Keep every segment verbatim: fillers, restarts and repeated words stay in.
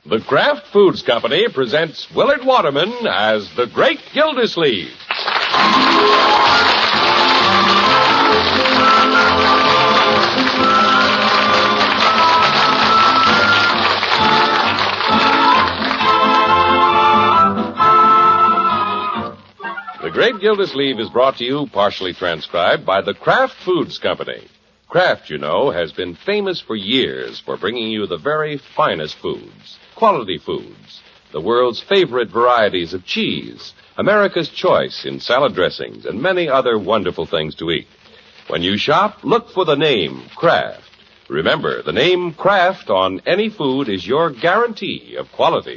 The Kraft Foods Company presents Willard Waterman as the Great Gildersleeve. The Great Gildersleeve is brought to you, partially transcribed, by the Kraft Foods Company. Kraft, you know, has been famous for years for bringing you the very finest foods, quality foods, the world's favorite varieties of cheese, America's choice in salad dressings, and many other wonderful things to eat. When you shop, look for the name Kraft. Remember, the name Kraft on any food is your guarantee of quality.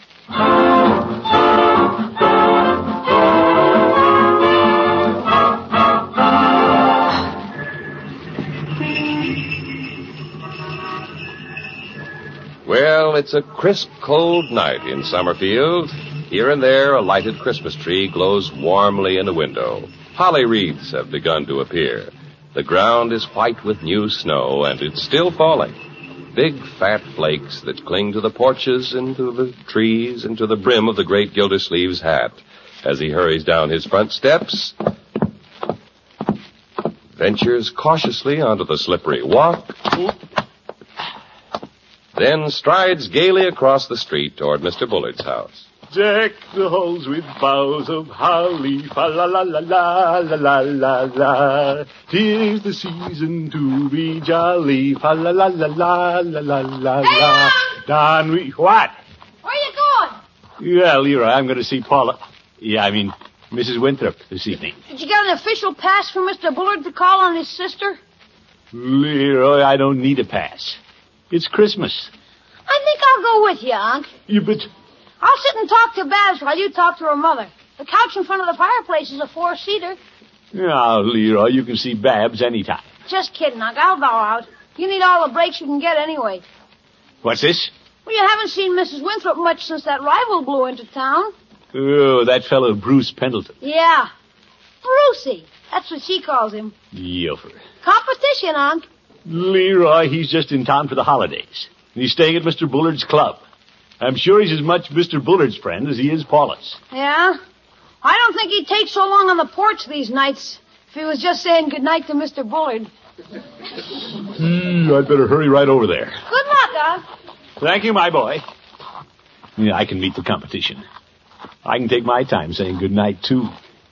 Well, it's a crisp, cold night in Summerfield. Here and there, a lighted Christmas tree glows warmly in a window. Holly wreaths have begun to appear. The ground is white with new snow, and it's still falling. Big, fat flakes that cling to the porches and to the trees and to the brim of the Great Gildersleeve's hat as he hurries down his front steps, ventures cautiously onto the slippery walk, then strides gaily across the street toward Mister Bullard's house. Deck the halls with boughs of holly, fa la la la la la la la la. 'Tis the season to be jolly, fa la la la la la la la la. Don we what? Where you going? Yeah, Leroy, I'm going to see Paula. Yeah, I mean Missus Winthrop this evening. Did you get an official pass from Mister Bullard to call on his sister? Leroy, I don't need a pass. It's Christmas. I think I'll go with you, Unc. You but. I'll sit and talk to Babs while you talk to her mother. The couch in front of the fireplace is a four-seater. Now, Leroy, you can see Babs anytime. Just kidding, Unc. I'll bow out. You need all the breaks you can get anyway. What's this? Well, you haven't seen Missus Winthrop much since that rival blew into town. Oh, that fellow Bruce Pendleton. Yeah. Brucey. That's what she calls him. Yofer. Competition, Unc. Leroy, he's just in town for the holidays. He's staying at Mister Bullard's club. I'm sure he's as much Mister Bullard's friend as he is Paula's. Yeah? I don't think he'd take so long on the porch these nights if he was just saying goodnight to Mister Bullard. Hmm, I'd better hurry right over there. Good luck, Unc. Thank you, my boy. Yeah, I can meet the competition. I can take my time saying goodnight, too.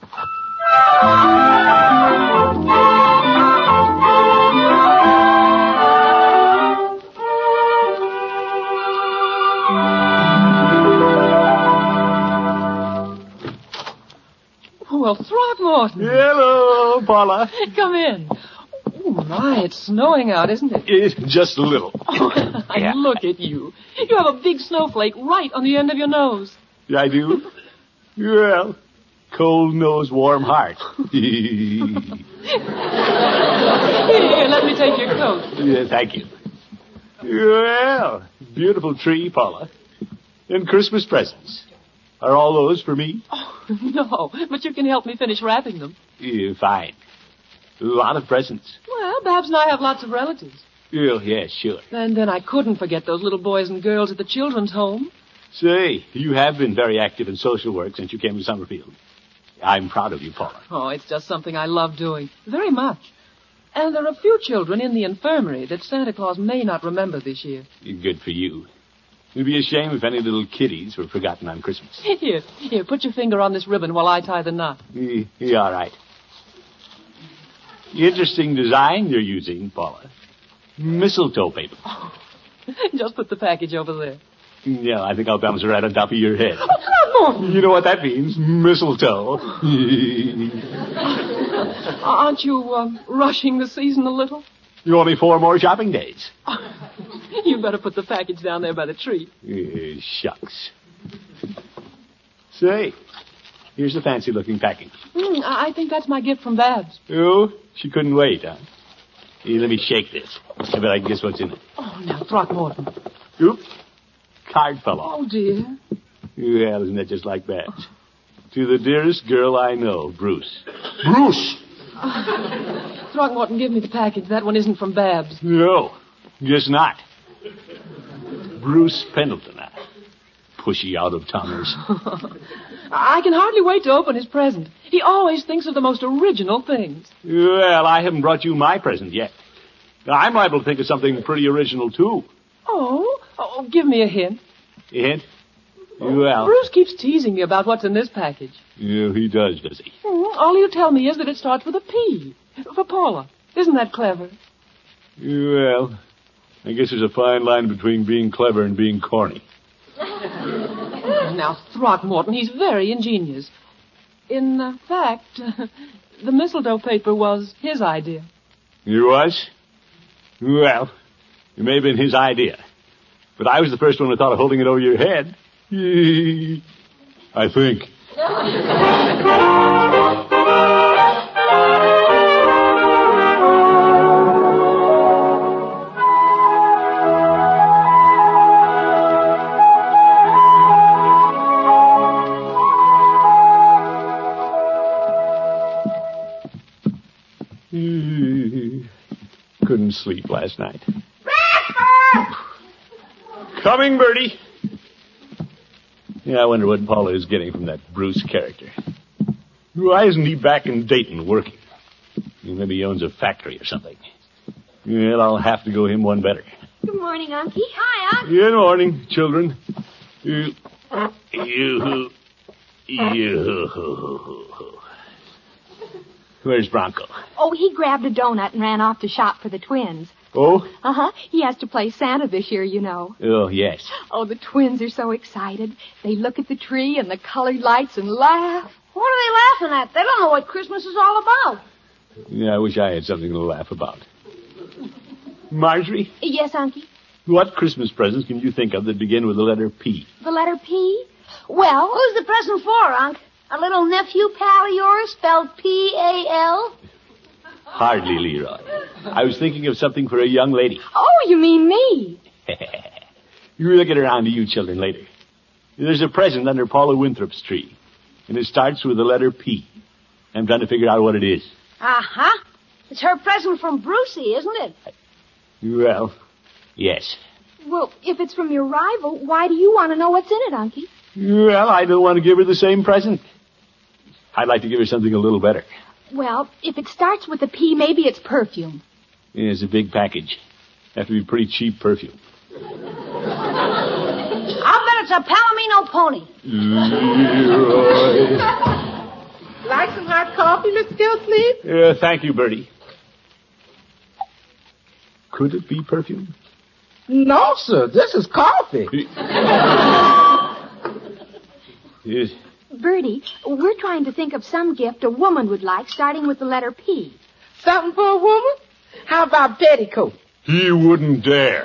Well, Throckmorton. Hello, Paula. Come in. Oh, my, it's snowing out, isn't it? It's just a little. Oh, Yeah. Look at you. You have a big snowflake right on the end of your nose. I do? Well, cold nose, warm heart. Here, let me take your coat. Yeah, thank you. Well, beautiful tree, Paula. And Christmas presents. Are all those for me? Oh, no, but you can help me finish wrapping them. Yeah, fine. A lot of presents. Well, Babs and I have lots of relatives. Oh, yeah, sure. And then I couldn't forget those little boys and girls at the children's home. Say, you have been very active in social work since you came to Summerfield. I'm proud of you, Paula. Oh, it's just something I love doing. Very much. And there are a few children in the infirmary that Santa Claus may not remember this year. Good for you. It'd be a shame if any little kiddies were forgotten on Christmas. Here, here, put your finger on this ribbon while I tie the knot. Yeah, yeah, all right. Interesting design you're using, Paula. Mistletoe paper. Oh, just put the package over there. Yeah, I think I'll bounce it right on top of your head. Oh, Throckmorton! You know what that means? Mistletoe. Aren't you uh, rushing the season a little? You're only four more shopping days. You better put the package down there by the tree. Uh, shucks. Say, here's the fancy-looking package. Mm, I I think that's my gift from Babs. Oh, she couldn't wait, huh? Here, let me shake this. I bet I can guess what's in it. Oh, now, Throckmorton. Oop. Card fell off. Oh, dear. Well, isn't that just like Babs? To the dearest girl I know, Bruce. Bruce! Uh, Throckmorton, give me the package. That one isn't from Babs. No, guess not. Bruce Pendleton. pushy out-of-towners. I can hardly wait to open his present. He always thinks of the most original things. Well, I haven't brought you my present yet. I'm liable to think of something pretty original, too. Oh? Oh, give me a hint. A hint? Well... Bruce keeps teasing me about what's in this package. Yeah, he does, does he? Mm, all he'll tell me is that it starts with a P. For Paula. Isn't that clever? Well, I guess there's a fine line between being clever and being corny. Now, Throckmorton, he's very ingenious. In uh, fact, uh, the mistletoe paper was his idea. It was? Well, it may have been his idea. But I was the first one who thought of holding it over your head. I think. Couldn't sleep last night. Coming, Bertie. Yeah, I wonder what Paula is getting from that Bruce character. Why isn't he back in Dayton working? Maybe he owns a factory or something. Well, I'll have to go him one better. Good morning, Unky. Hi, Unc. Good morning, children. You... You... You... Where's Bronco? Oh, he grabbed a donut and ran off to shop for the twins. Oh? Uh-huh. He has to play Santa this year, you know. Oh, yes. Oh, the twins are so excited. They look at the tree and the colored lights and laugh. What are they laughing at? They don't know what Christmas is all about. Yeah, I wish I had something to laugh about. Marjorie, Yes, Unky? what Christmas presents can you think of that begin with the letter P? The letter P? Well, Who's the present for, Unc? A little nephew pal of yours spelled P A L? Hardly, Leroy. I was thinking of something for a young lady. oh, you mean me? You'll get around to you children later. There's a present under Paula Winthrop's tree, and it starts with the letter P. I'm trying to figure out what it is. Uh-huh. It's her present from Brucey, isn't it? Well, yes. Well, if it's from your rival, why do you want to know what's in it, Unky? Well, I don't want to give her the same present. I'd like to give her something a little better. Well, if it starts with a P, maybe it's perfume. Yeah, it's a big package. Have to be pretty cheap perfume. I'll bet it's a Palomino pony. Leroy. Like some hot coffee, Mister Gillsleeve? Yeah, thank you, Bertie. Could it be perfume? No, sir. This is coffee. Yes. Bertie, we're trying to think of some gift a woman would like, starting with the letter P. Something for a woman? How about petticoat? He wouldn't dare.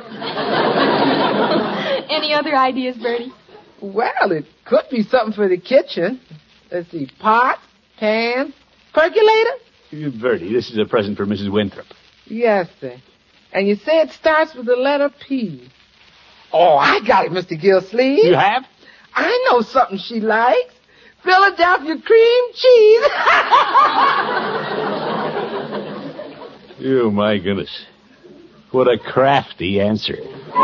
Any other ideas, Bertie? Well, it could be something for the kitchen. Let's see, pot, pan, percolator? Bertie, this is a present for Missus Winthrop. Yes, sir. And you say it starts with the letter P. Oh, I got it, Mister Gillsleeve. You have? I know something she likes. Philadelphia cream cheese. Oh, my goodness. What a crafty answer.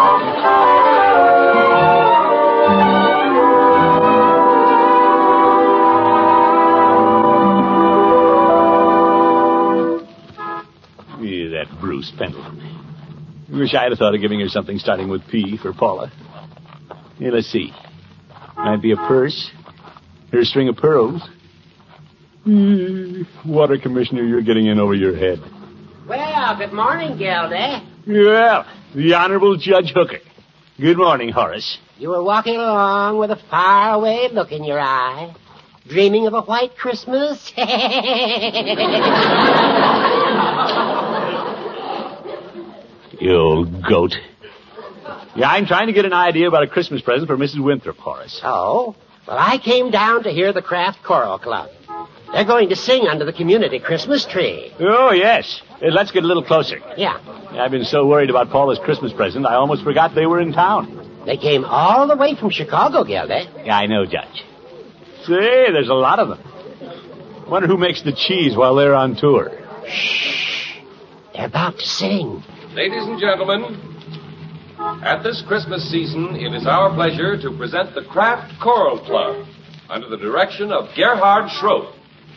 Yeah, that Bruce Pendleton. Wish I'd have thought of giving her something starting with P for Paula. Here, let's see. Might be a purse. Or a string of pearls. Mm, Water Commissioner, you're getting in over your head. Well, good morning, Gildy. Well, the Honorable Judge Hooker. Good morning, Horace. You were walking along with a faraway look in your eye, dreaming of a white Christmas. You old goat. Yeah, I'm trying to get an idea about a Christmas present for Missus Winthrop, Horace. Oh, well, I came down to hear the Kraft Choral Club. They're going to sing under the community Christmas tree. Oh, yes. Hey, let's get a little closer. Yeah. I've been so worried about Paula's Christmas present, I almost forgot they were in town. They came all the way from Chicago, Gildy. Yeah, I know, Judge. Say, there's a lot of them. Wonder who makes the cheese while they're on tour. Shh. They're about to sing. Ladies and gentlemen, At this Christmas season, it is our pleasure to present the Kraft Choral Club under the direction of Gerhard Schroth.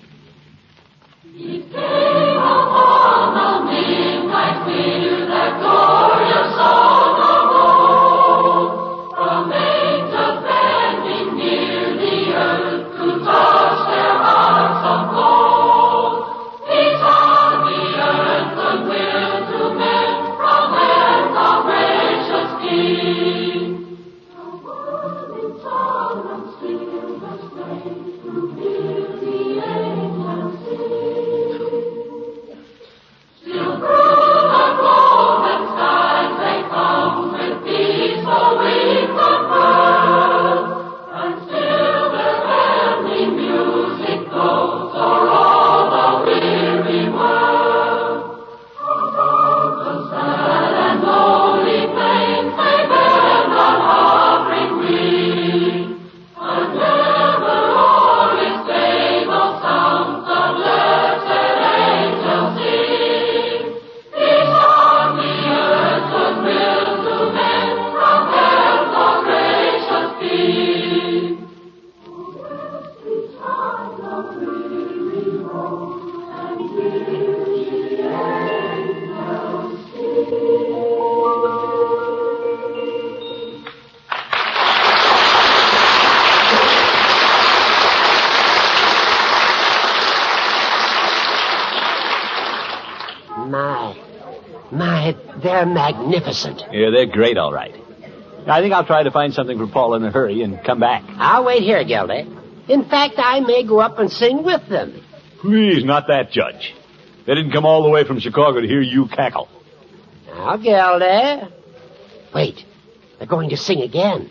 My, my, they're magnificent. Yeah, they're great, all right. I think I'll try to find something for Paul in a hurry and come back. I'll wait here, Gildy. In fact, I may go up and sing with them. Please, not that, Judge. They didn't come all the way from Chicago to hear you cackle. Now, Gildy. Wait, they're going to sing again.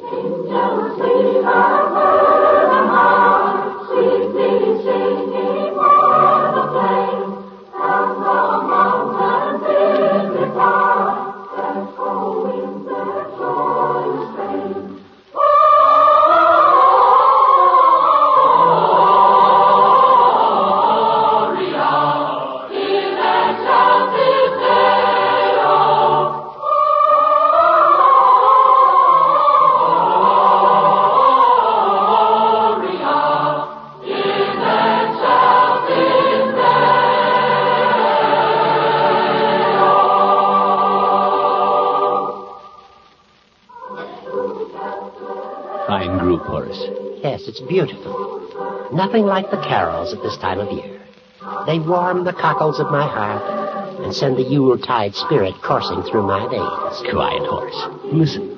Fine group, Horace. Yes, it's beautiful. Nothing like the carols at this time of year. They warm the cockles of my heart and send the Yuletide spirit coursing through my veins. Quiet, Horace. Listen.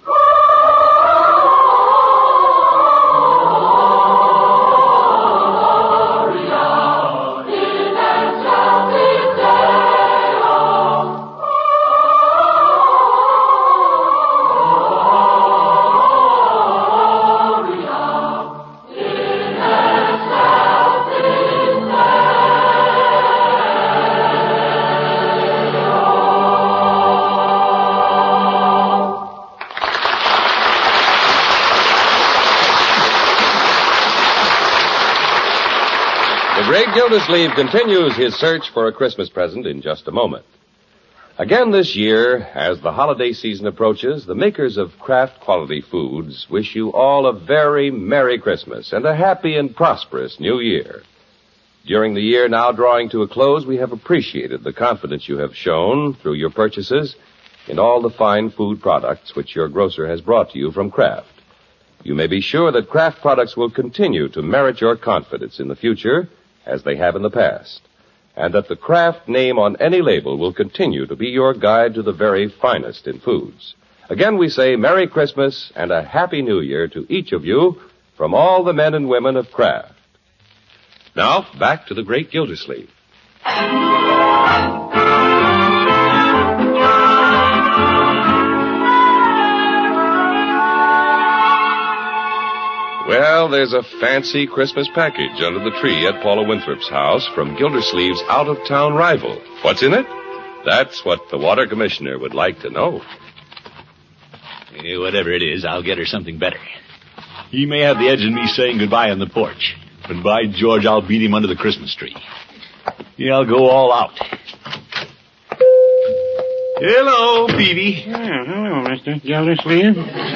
The Great Gildersleeve continues his search for a Christmas present in just a moment. Again this year, as the holiday season approaches, the makers of Kraft Quality Foods wish you all a very Merry Christmas and a happy and prosperous New Year. During the year now drawing to a close, we have appreciated the confidence you have shown through your purchases in all the fine food products which your grocer has brought to you from Kraft. You may be sure that Kraft products will continue to merit your confidence in the future, as they have in the past, and that the Kraft name on any label will continue to be your guide to the very finest in foods. Again, we say Merry Christmas and a Happy New Year to each of you from all the men and women of Kraft. Now, back to the Great Gildersleeve. Well, there's a fancy Christmas package under the tree at Paula Winthrop's house from Gildersleeve's out-of-town rival. What's in it? That's what the water commissioner would like to know. Yeah, whatever it is, I'll get her something better. He may have the edge of me saying goodbye on the porch, but by George, I'll beat him under the Christmas tree. Yeah, I'll go all out. Hello, Peavy. Oh, hello, Mister Gildersleeve.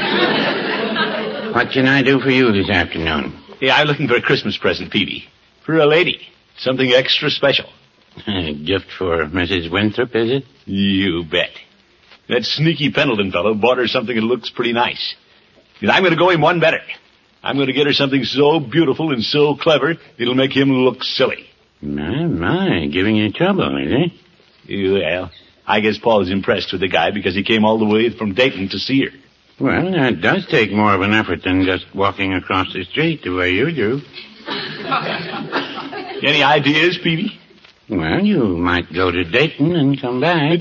What can I do for you this afternoon? Yeah, I'm looking for a Christmas present, Peavy. For a lady. Something extra special. A gift for Missus Winthrop, is it? You bet. That sneaky Pendleton fellow bought her something that looks pretty nice. And I'm going to go him one better. I'm going to get her something so beautiful and so clever, it'll make him look silly. My, my, giving you trouble, is he? Well, I guess Paul is impressed with the guy because he came all the way from Dayton to see her. Well, that does take more of an effort than just walking across the street the way you do. Any ideas, Peavy? Well, you might go to Dayton and come back.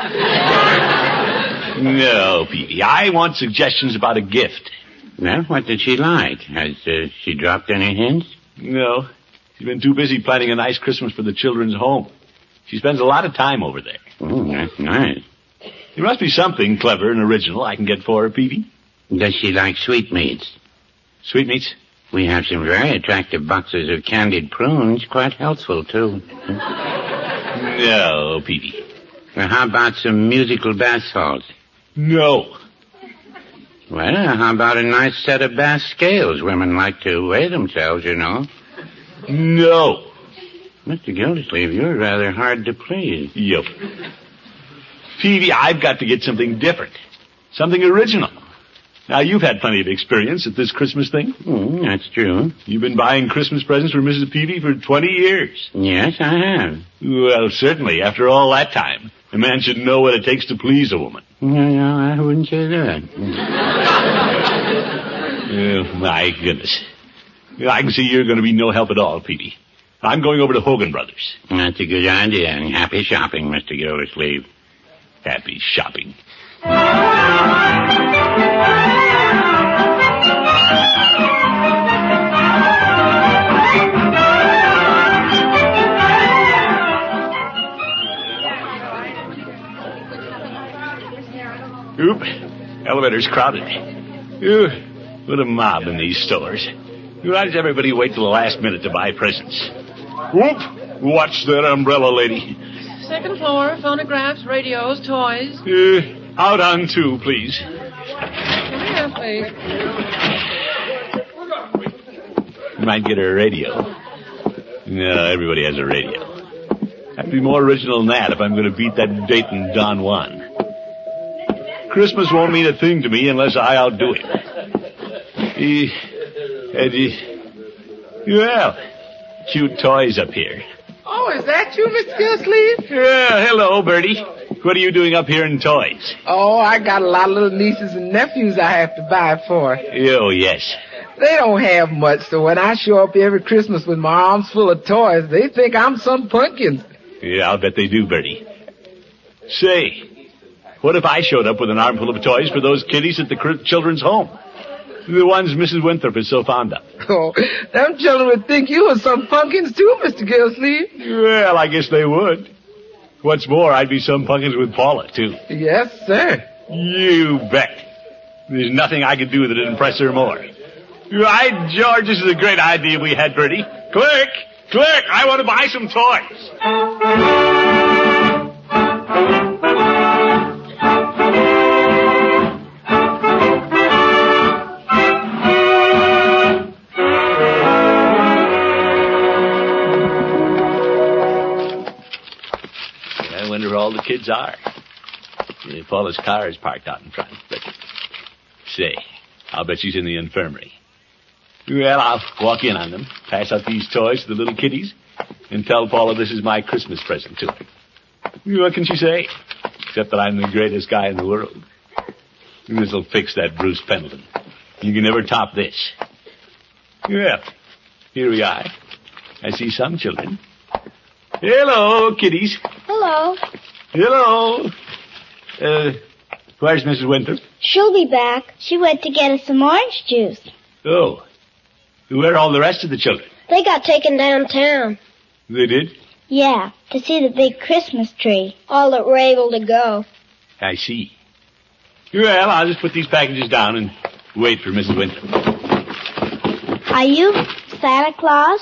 No, Peavy. I want suggestions about a gift. Well, what did she like? Has uh, she dropped any hints? No. She's been too busy planning a nice Christmas for the children's home. She spends a lot of time over there. Oh, that's nice. There must be something clever and original I can get for her, Peavy. Does she like sweetmeats? Sweetmeats? We have some very attractive boxes of candied prunes, quite healthful, too. No, Peavy. Well, how about some musical bath salts? No. Well, how about a nice set of bass scales? Women like to weigh themselves, you know. No. Mister Gildersleeve, you're rather hard to please. Yep. Peavy, I've got to get something different. Something original. Now, you've had plenty of experience at this Christmas thing. Mm, that's true. You've been buying Christmas presents for Missus Peavy for twenty years. Yes, I have. Well, certainly, after all that time, a man should know what it takes to please a woman. No, no, I wouldn't say that. Oh, my goodness. I can see you're going to be no help at all, Peavy. I'm going over to Hogan Brothers. That's a good idea, and happy shopping, Mister Gildersleeve. Happy shopping. Oop. Elevator's crowded. Ooh, what a mob in these stores. Why does everybody wait till the last minute to buy presents? Whoop! Watch that umbrella, lady. Second floor, phonographs, radios, toys. Uh, out on two, please. Come here, please. You might get her a radio. No, everybody has a radio. I have to be more original than that if I'm going to beat that Dayton Don Juan. Christmas won't mean a thing to me unless I outdo him. He, and he, well, cute toys up here. Oh, is that you, Mister Gildersleeve? Yeah, hello, Bertie. What are you doing up here in toys? Oh, I got a lot of little nieces and nephews I have to buy for. Oh, yes. They don't have much, so when I show up every Christmas with my arms full of toys, they think I'm some pumpkin. Yeah, I'll bet they do, Bertie. Say, what if I showed up with an armful of toys for those kiddies at the children's home? The ones Missus Winthrop is so fond of. Oh, them children would think you were some pumpkins too, Mister Gildersleeve. Well, I guess they would. What's more, I'd be some pumpkins with Paula, too. Yes, sir. You bet. There's nothing I could do that'd impress her more. Right, George, this is a great idea we had, Bertie. Clerk! Clerk, I want to buy some toys. I wonder where all the kids are. Yeah, Paula's car is parked out in front. But, say, I'll bet she's in the infirmary. Well, I'll walk in on them, pass out these toys to the little kiddies, and tell Paula this is my Christmas present to her. What can she say? Except that I'm the greatest guy in the world. This'll fix that Bruce Pendleton. You can never top this. Well, here we are. I see some children. Hello, kiddies. Hello. Hello. Uh, where's Missus Winthrop? She'll be back. She went to get us some orange juice. Oh. Where are all the rest of the children? They got taken downtown. They did? Yeah, to see the big Christmas tree. All that were able to go. I see. Well, I'll just put these packages down and wait for Missus Winthrop. Are you Santa Claus?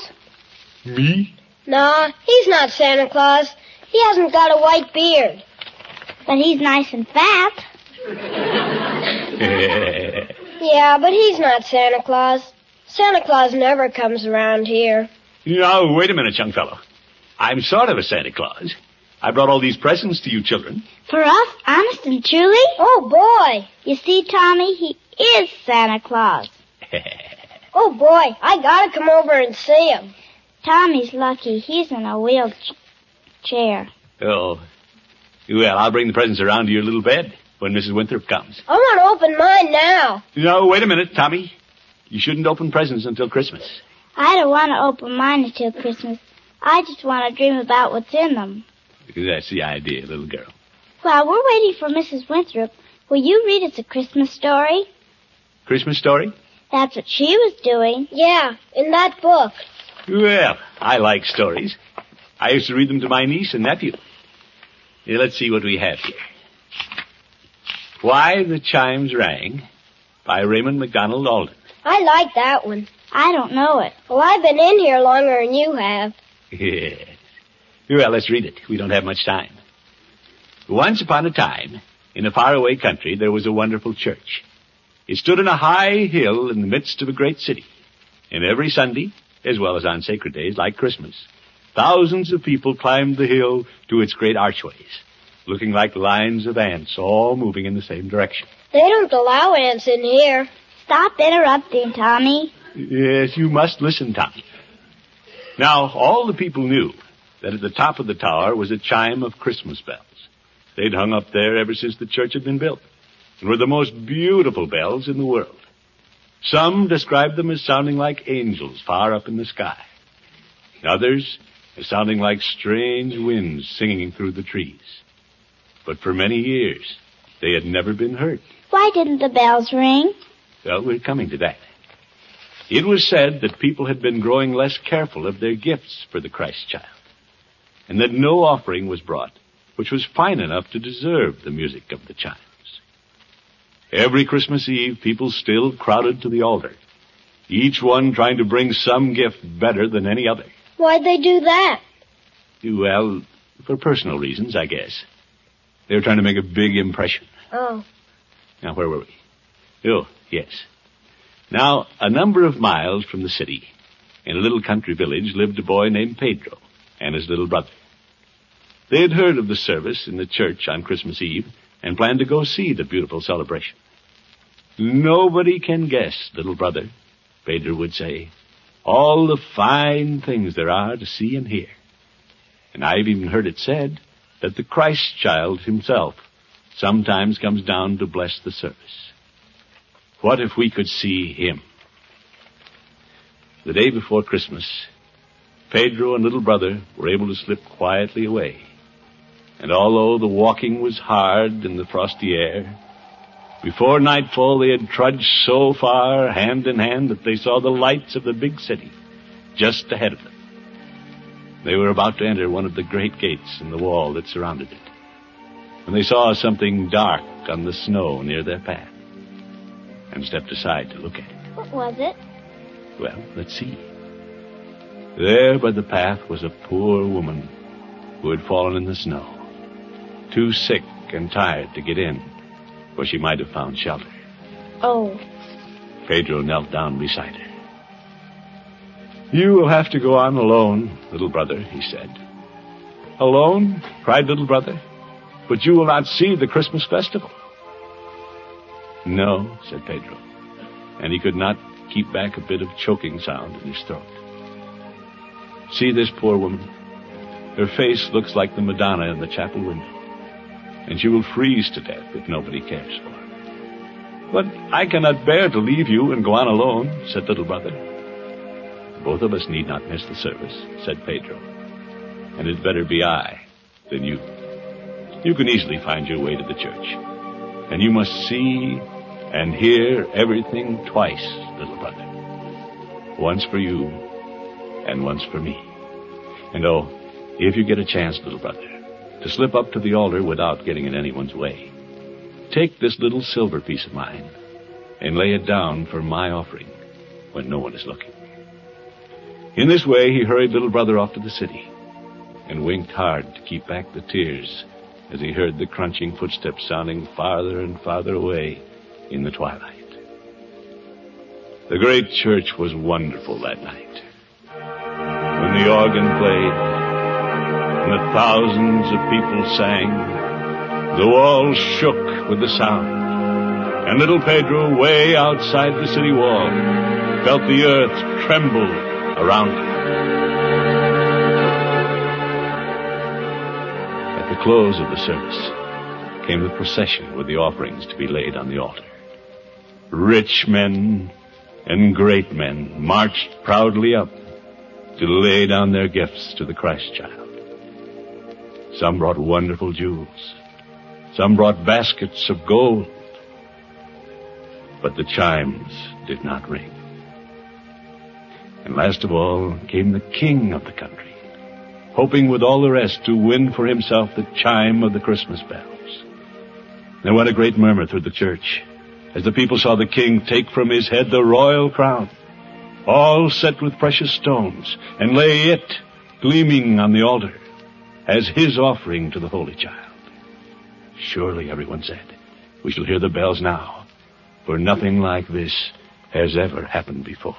Me? No, he's not Santa Claus. He hasn't got a white beard. But he's nice and fat. Yeah, but he's not Santa Claus. Santa Claus never comes around here. No, wait a minute, young fellow. I'm sort of a Santa Claus. I brought all these presents to you children. For us, honest and truly? Oh, boy. You see, Tommy, he is Santa Claus. Oh, boy, I gotta come over and see him. Tommy's lucky. He's in a wheelchair. Oh. Well, I'll bring the presents around to your little bed when Missus Winthrop comes. I want to open mine now. No, wait a minute, Tommy. You shouldn't open presents until Christmas. I don't want to open mine until Christmas. I just want to dream about what's in them. That's the idea, little girl. While we're waiting for Missus Winthrop, will you read us a Christmas story? Christmas story? That's what she was doing. Yeah, in that book. Well, I like stories. I used to read them to my niece and nephew. Here, let's see what we have here. Why the Chimes Rang by Raymond MacDonald Alden. I like that one. I don't know it. Well, I've been in here longer than you have. Yes. Well, let's read it. We don't have much time. Once upon a time, in a faraway country, there was a wonderful church. It stood on a high hill in the midst of a great city. And every Sunday, as well as on sacred days like Christmas, thousands of people climbed the hill to its great archways, looking like lines of ants all moving in the same direction. They don't allow ants in here. Stop interrupting, Tommy. Yes, you must listen, Tommy. Now, all the people knew that at the top of the tower was a chime of Christmas bells. They'd hung up there ever since the church had been built, and were the most beautiful bells in the world. Some described them as sounding like angels far up in the sky. Others as sounding like strange winds singing through the trees. But for many years, they had never been heard. Why didn't the bells ring? Well, we're coming to that. It was said that people had been growing less careful of their gifts for the Christ child, and that no offering was brought which was fine enough to deserve the music of the chimes. Every Christmas Eve, people still crowded to the altar, each one trying to bring some gift better than any other. Why'd they do that? Well, for personal reasons, I guess. They were trying to make a big impression. Oh. Now, where were we? Oh, yes. Now, a number of miles from the city, in a little country village, lived a boy named Pedro and his little brother. They had heard of the service in the church on Christmas Eve and planned to go see the beautiful celebration. Nobody can guess, little brother, Pedro would say, all the fine things there are to see and hear. And I've even heard it said that the Christ child himself sometimes comes down to bless the service. What if we could see him? The day before Christmas, Pedro and little brother were able to slip quietly away. And although the walking was hard in the frosty air, before nightfall they had trudged so far, hand in hand, that they saw the lights of the big city just ahead of them. They were about to enter one of the great gates in the wall that surrounded it, when they saw something dark on the snow near their path, and stepped aside to look at it. What was it? Well, let's see. There by the path was a poor woman who had fallen in the snow, too sick and tired to get in, where she might have found shelter. Oh. Pedro knelt down beside her. You will have to go on alone, little brother, he said. Alone? Cried little brother. But you will not see the Christmas festival. No, said Pedro, and he could not keep back a bit of choking sound in his throat. See this poor woman? Her face looks like the Madonna in the chapel window, and she will freeze to death if nobody cares for her. But I cannot bear to leave you and go on alone, said little brother. Both of us need not miss the service, said Pedro, and it better be I than you. You can easily find your way to the church, and you must see and hear everything twice, little brother. Once for you, and once for me. And oh, if you get a chance, little brother, to slip up to the altar without getting in anyone's way, take this little silver piece of mine and lay it down for my offering when no one is looking. In this way, he hurried little brother off to the city and winked hard to keep back the tears as he heard the crunching footsteps sounding farther and farther away in the twilight. The great church was wonderful that night. When the organ played and the thousands of people sang, the walls shook with the sound, and little Pedro, way outside the city wall, felt the earth tremble around him. At the close of the service came the procession with the offerings to be laid on the altar. Rich men and great men marched proudly up to lay down their gifts to the Christ child. Some brought wonderful jewels. Some brought baskets of gold. But the chimes did not ring. And last of all came the king of the country, hoping with all the rest to win for himself the chime of the Christmas bells. There went a great murmur through the church as the people saw the king take from his head the royal crown, all set with precious stones, and lay it gleaming on the altar as his offering to the Holy Child. Surely, everyone said, we shall hear the bells now, for nothing like this has ever happened before.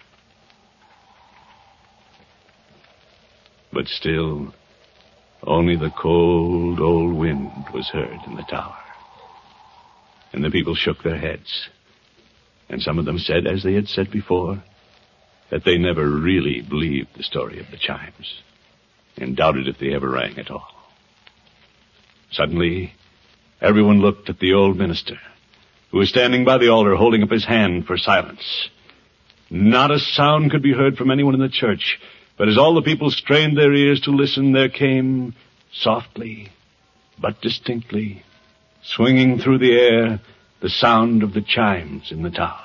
But still, only the cold old wind was heard in the tower. And the people shook their heads. And some of them said, as they had said before, that they never really believed the story of the chimes, and doubted if they ever rang at all. Suddenly, everyone looked at the old minister, who was standing by the altar holding up his hand for silence. Not a sound could be heard from anyone in the church, but as all the people strained their ears to listen, there came, softly but distinctly, swinging through the air, the sound of the chimes in the tower.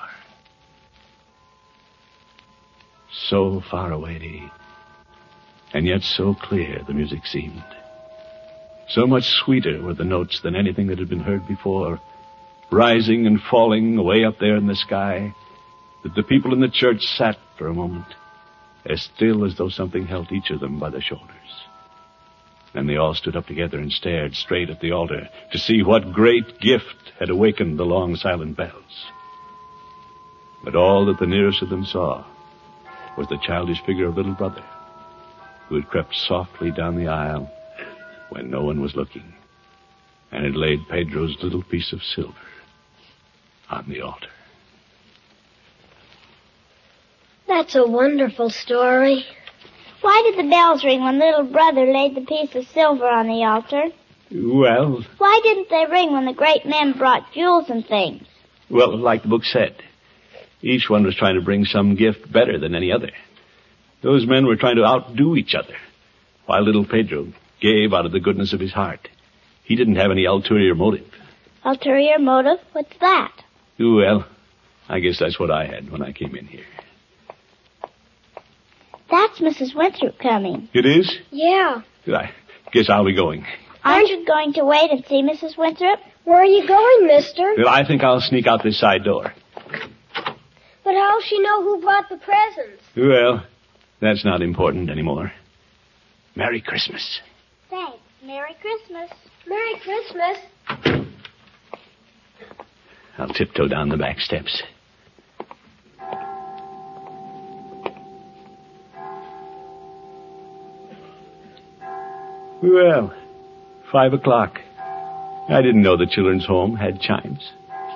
So far away, and yet so clear the music seemed. So much sweeter were the notes than anything that had been heard before, rising and falling away up there in the sky, that the people in the church sat for a moment, as still as though something held each of them by the shoulders. Then they all stood up together and stared straight at the altar to see what great gift had awakened the long silent bells. But all that the nearest of them saw was the childish figure of little brother, who had crept softly down the aisle when no one was looking, and had laid Pedro's little piece of silver on the altar. That's a wonderful story. Why did the bells ring when little brother laid the piece of silver on the altar? Well... Why didn't they ring when the great men brought jewels and things? Well, like the book said, each one was trying to bring some gift better than any other. Those men were trying to outdo each other, while little Pedro gave out of the goodness of his heart. He didn't have any ulterior motive. Ulterior motive? What's that? Well, I guess that's what I had when I came in here. That's Missus Winthrop coming. It is? Yeah. I guess I'll be going. Aren't you going to wait and see Missus Winthrop? Where are you going, mister? Well, I think I'll sneak out this side door. But how'll she know who brought the presents? Well, that's not important anymore. Merry Christmas. Thanks. Merry Christmas. Merry Christmas. I'll tiptoe down the back steps. Well, five o'clock. I didn't know the children's home had chimes.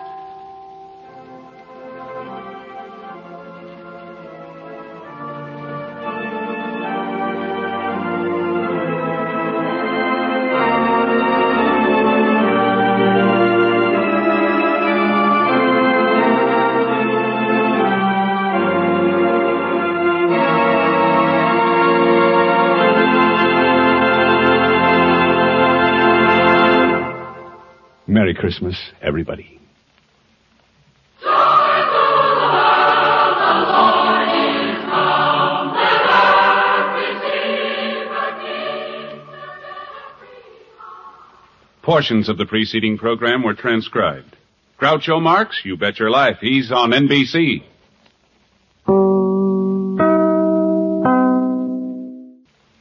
Merry Christmas, everybody. Portions of the preceding program were transcribed. Groucho Marx, you bet your life, he's on N B C.